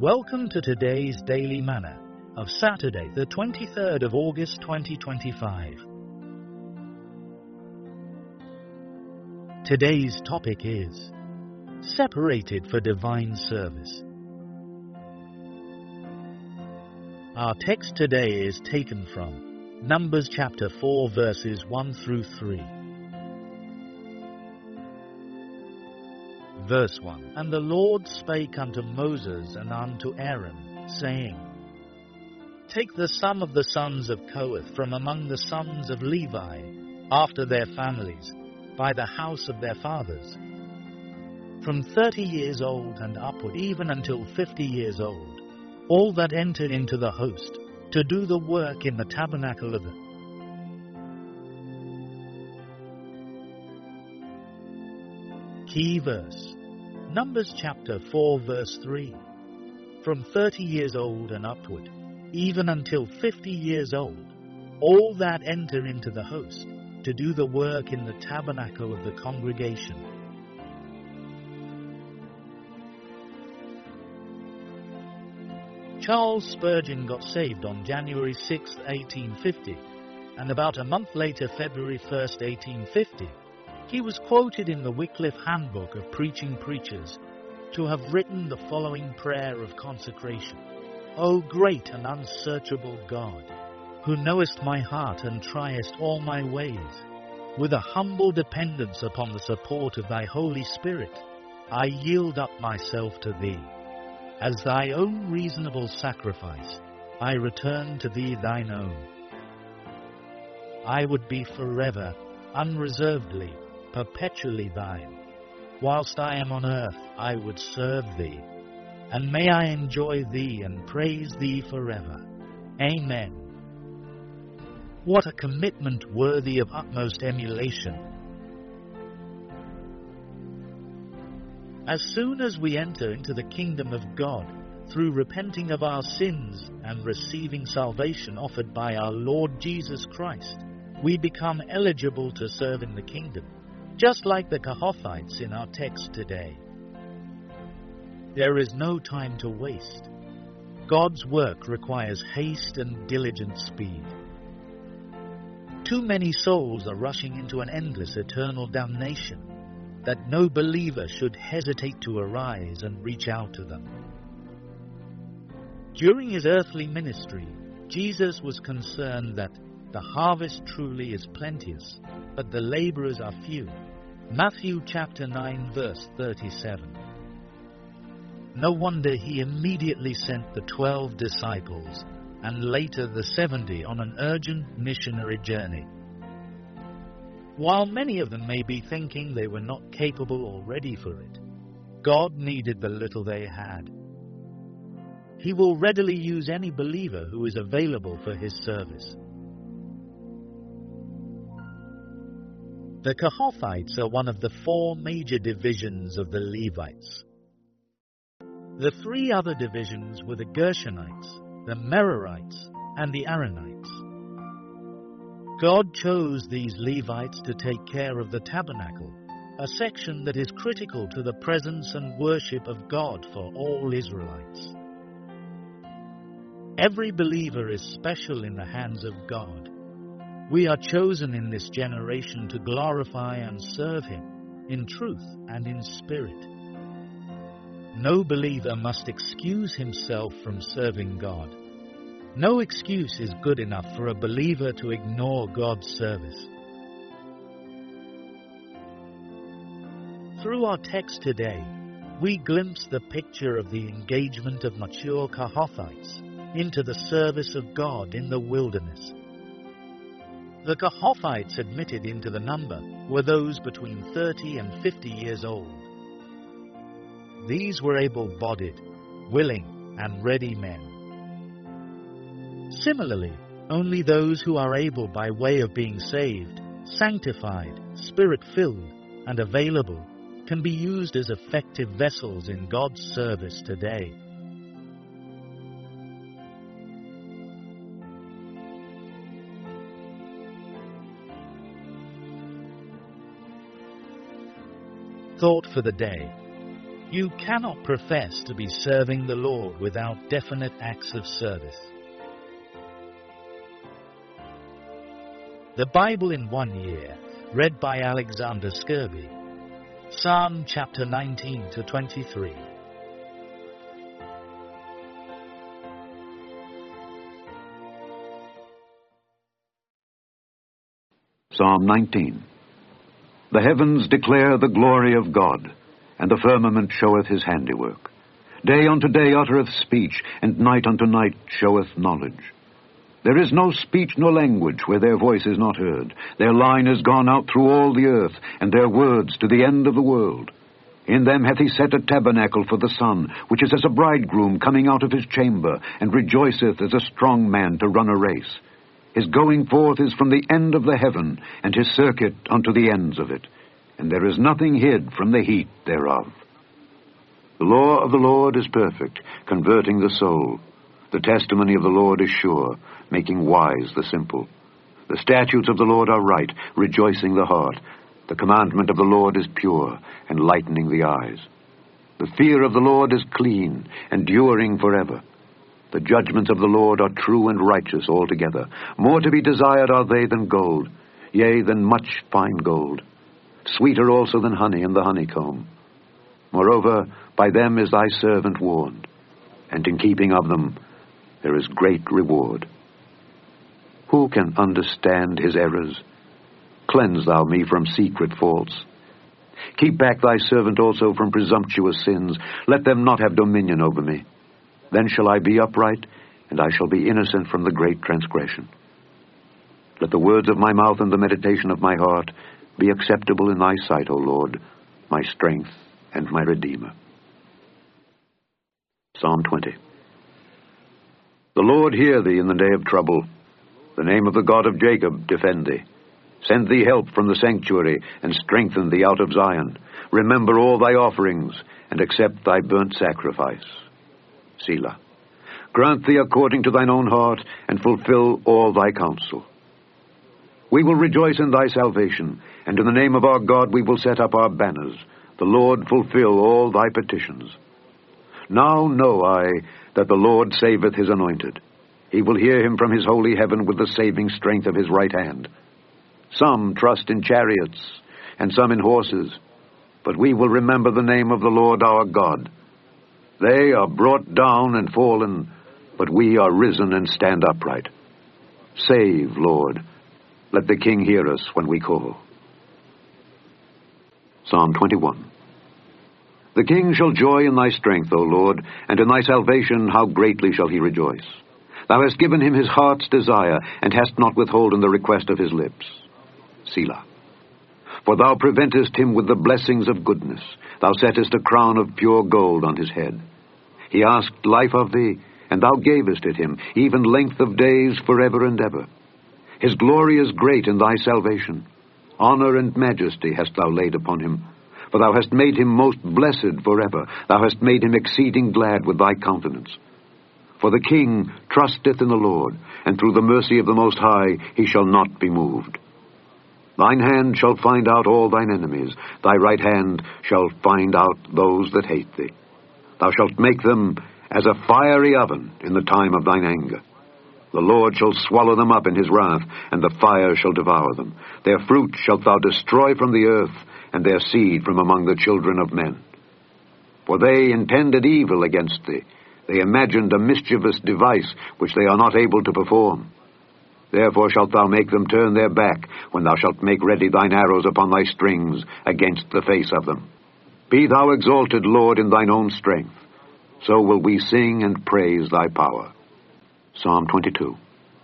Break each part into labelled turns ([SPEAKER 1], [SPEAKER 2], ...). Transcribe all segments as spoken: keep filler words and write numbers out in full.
[SPEAKER 1] Welcome to today's Daily Manna of Saturday, the twenty-third of August twenty twenty-five. Today's topic is Separated for Divine Service. Our text today is taken from Numbers chapter four, verses one through three. Verse one. And the Lord spake unto Moses and unto Aaron, saying, Take the sum of the sons of Kohath from among the sons of Levi, after their families, by the house of their fathers, from thirty years old and upward, even until fifty years old, all that entered into the host, to do the work in the tabernacle of the Key verse. Numbers chapter four, verse three. From thirty years old and upward, even until fifty years old, all that enter into the host, to do the work in the tabernacle of the congregation. Charles Spurgeon got saved on January sixth, eighteen fifty, and about a month later, February first, eighteen fifty, he was quoted in the Wycliffe Handbook of Preaching Preachers to have written the following prayer of consecration. O great and unsearchable God, who knowest my heart and triest all my ways, with a humble dependence upon the support of thy Holy Spirit, I yield up myself to thee. As thy own reasonable sacrifice, I return to thee thine own. I would be forever, unreservedly, perpetually thine. Whilst I am on earth, I would serve thee, and may I enjoy thee and praise thee forever. Amen. What a commitment worthy of utmost emulation. As soon as we enter into the kingdom of God, through repenting of our sins and receiving salvation offered by our Lord Jesus Christ, we become eligible to serve in the kingdom, just like the Kohathites in our text today. There is no time to waste. God's work requires haste and diligent speed. Too many souls are rushing into an endless eternal damnation, that no believer should hesitate to arise and reach out to them. During his earthly ministry, Jesus was concerned that the harvest truly is plenteous, but the laborers are few. Matthew chapter nine, verse thirty-seven. No wonder he immediately sent the twelve disciples and later the seventy on an urgent missionary journey. While many of them may be thinking they were not capable or ready for it, God needed the little they had. He will readily use any believer who is available for his service. The Kohathites are one of the four major divisions of the Levites. The three other divisions were the Gershonites, the Merarites, and the Aaronites. God chose these Levites to take care of the tabernacle, a section that is critical to the presence and worship of God for all Israelites. Every believer is special in the hands of God. We are chosen in this generation to glorify and serve Him in truth and in spirit. No believer must excuse himself from serving God. No excuse is good enough for a believer to ignore God's service. Through our text today, we glimpse the picture of the engagement of mature Kohathites into the service of God in the wilderness. The Kohathites admitted into the number were those between thirty and fifty years old. These were able-bodied, willing, and ready men. Similarly, only those who are able by way of being saved, sanctified, spirit-filled, and available can be used as effective vessels in God's service today. Thought for the day. You cannot profess to be serving the Lord without definite acts of service. The Bible in one year, read by Alexander Scourby. Psalm chapter nineteen to twenty-three.
[SPEAKER 2] Psalm nineteen. The heavens declare the glory of God, and the firmament showeth his handiwork. Day unto day uttereth speech, and night unto night showeth knowledge. There is no speech nor language where their voice is not heard. Their line is gone out through all the earth, and their words to the end of the world. In them hath he set a tabernacle for the sun, which is as a bridegroom coming out of his chamber, and rejoiceth as a strong man to run a race. His going forth is from the end of the heaven, and his circuit unto the ends of it. And there is nothing hid from the heat thereof. The law of the Lord is perfect, converting the soul. The testimony of the Lord is sure, making wise the simple. The statutes of the Lord are right, rejoicing the heart. The commandment of the Lord is pure, enlightening the eyes. The fear of the Lord is clean, enduring forever. The judgments of the Lord are true and righteous altogether. More to be desired are they than gold, yea, than much fine gold. Sweeter also than honey and the honeycomb. Moreover, by them is thy servant warned, and in keeping of them there is great reward. Who can understand his errors? Cleanse thou me from secret faults. Keep back thy servant also from presumptuous sins. Let them not have dominion over me. Then shall I be upright, and I shall be innocent from the great transgression. Let the words of my mouth and the meditation of my heart be acceptable in thy sight, O Lord, my strength and my Redeemer. Psalm twenty. The Lord hear thee in the day of trouble. The name of the God of Jacob defend thee. Send thee help from the sanctuary, and strengthen thee out of Zion. Remember all thy offerings, and accept thy burnt sacrifice. Selah. Grant thee according to thine own heart, and fulfill all thy counsel. We will rejoice in thy salvation, and in the name of our God we will set up our banners. The Lord fulfill all thy petitions. Now know I that the Lord saveth his anointed. He will hear him from his holy heaven with the saving strength of his right hand. Some trust in chariots, and some in horses, but we will remember the name of the Lord our God. They are brought down and fallen, but we are risen and stand upright. Save, Lord. Let the King hear us when we call. Psalm twenty-one. The King shall joy in thy strength, O Lord, and in thy salvation how greatly shall he rejoice. Thou hast given him his heart's desire, and hast not withholden the request of his lips. Selah. For thou preventest him with the blessings of goodness. Thou settest a crown of pure gold on his head. He asked life of thee, and thou gavest it him, even length of days forever and ever. His glory is great in thy salvation. Honor and majesty hast thou laid upon him. For thou hast made him most blessed forever. Thou hast made him exceeding glad with thy countenance. For the king trusteth in the Lord, and through the mercy of the Most High he shall not be moved. Thine hand shall find out all thine enemies. Thy right hand shall find out those that hate thee. Thou shalt make them as a fiery oven in the time of thine anger. The Lord shall swallow them up in his wrath, and the fire shall devour them. Their fruit shalt thou destroy from the earth, and their seed from among the children of men. For they intended evil against thee. They imagined a mischievous device which they are not able to perform. Therefore shalt thou make them turn their back, when thou shalt make ready thine arrows upon thy strings against the face of them. Be thou exalted, Lord, in thine own strength. So will we sing and praise thy power. Psalm twenty-two.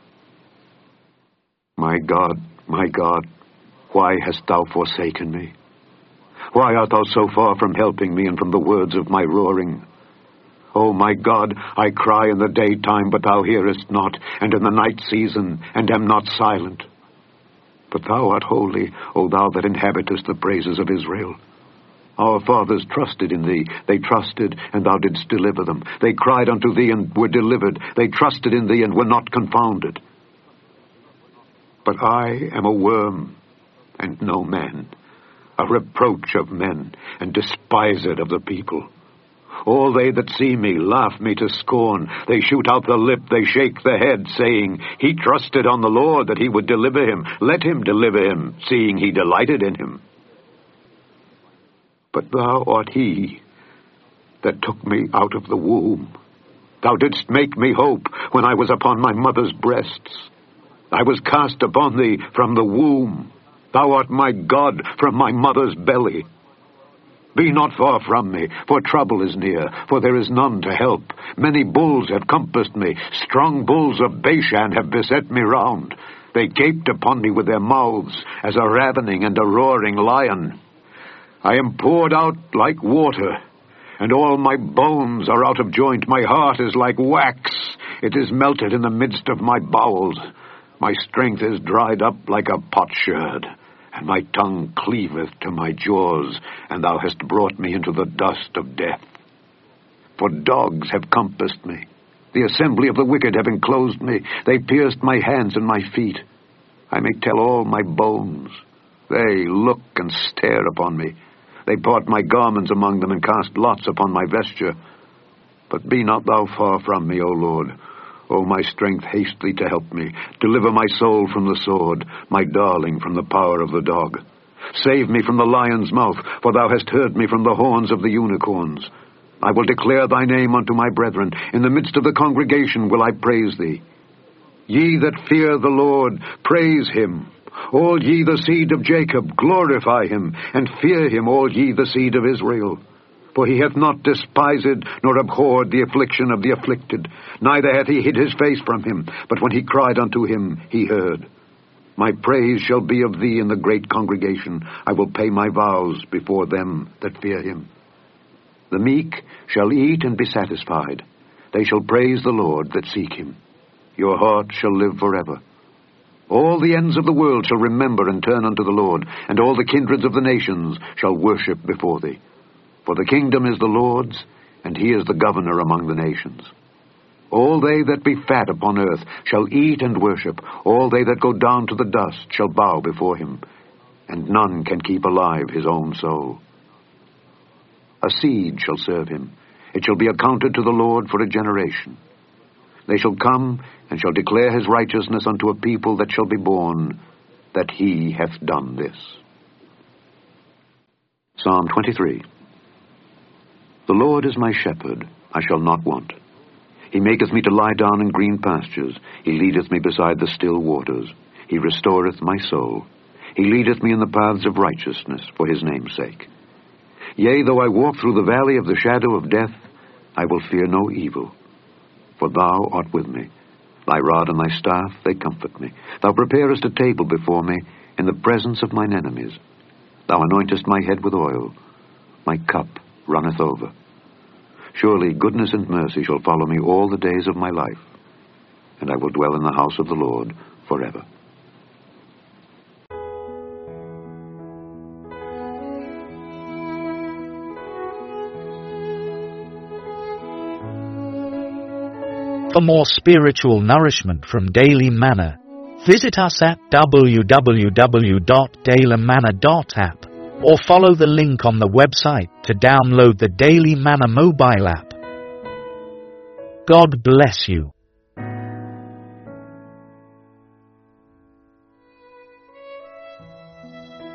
[SPEAKER 2] My God, my God, why hast thou forsaken me? Why art thou so far from helping me and from the words of my roaring? O my God, I cry in the daytime, but thou hearest not, and in the night season, and am not silent. But thou art holy, O thou that inhabitest the praises of Israel. Our fathers trusted in thee. They trusted, and thou didst deliver them. They cried unto thee, and were delivered. They trusted in thee, and were not confounded. But I am a worm, and no man, a reproach of men, and despised of the people. All they that see me laugh me to scorn. They shoot out the lip, they shake the head, saying, He trusted on the Lord that he would deliver him. Let him deliver him, seeing he delighted in him. But thou art he that took me out of the womb. Thou didst make me hope when I was upon my mother's breasts. I was cast upon thee from the womb. Thou art my God from my mother's belly. Be not far from me, for trouble is near, for there is none to help. Many bulls have compassed me. Strong bulls of Bashan have beset me round. They gaped upon me with their mouths, as a ravening and a roaring lion. I am poured out like water, and all my bones are out of joint. My heart is like wax. It is melted in the midst of my bowels. My strength is dried up like a potsherd, and my tongue cleaveth to my jaws, and thou hast brought me into the dust of death. For dogs have compassed me. The assembly of the wicked have enclosed me. They pierced my hands and my feet. I may tell all my bones. They look and stare upon me. They part my garments among them, and cast lots upon my vesture. But be not thou far from me, O Lord. O my strength, haste thee to help me. Deliver my soul from the sword, my darling from the power of the dog. Save me from the lion's mouth, for thou hast heard me from the horns of the unicorns. I will declare thy name unto my brethren. In the midst of the congregation will I praise thee. Ye that fear the Lord, praise him. All ye the seed of Jacob, glorify him, and fear him, all ye the seed of Israel. For he hath not despised nor abhorred the affliction of the afflicted, neither hath he hid his face from him, but when he cried unto him, he heard. My praise shall be of thee in the great congregation. I will pay my vows before them that fear him. The meek shall eat and be satisfied. They shall praise the Lord that seek him. Your heart shall live forever. All the ends of the world shall remember and turn unto the Lord, and all the kindreds of the nations shall worship before thee. For the kingdom is the Lord's, and he is the governor among the nations. All they that be fat upon earth shall eat and worship. All they that go down to the dust shall bow before him, and none can keep alive his own soul. A seed shall serve him. It shall be accounted to the Lord for a generation. They shall come and shall declare his righteousness unto a people that shall be born, that he hath done this. Psalm twenty-three. The Lord is my shepherd, I shall not want. He maketh me to lie down in green pastures. He leadeth me beside the still waters. He restoreth my soul. He leadeth me in the paths of righteousness for his name's sake. Yea, though I walk through the valley of the shadow of death, I will fear no evil. For thou art with me. Thy rod and thy staff, they comfort me. Thou preparest a table before me in the presence of mine enemies. Thou anointest my head with oil. My cup runneth over. Surely goodness and mercy shall follow me all the days of my life, and I will dwell in the house of the Lord forever.
[SPEAKER 1] For more spiritual nourishment from Daily Manna, visit us at w w w dot daily manna dot app or follow the link on the website to download the Daily Manna mobile app. God bless you.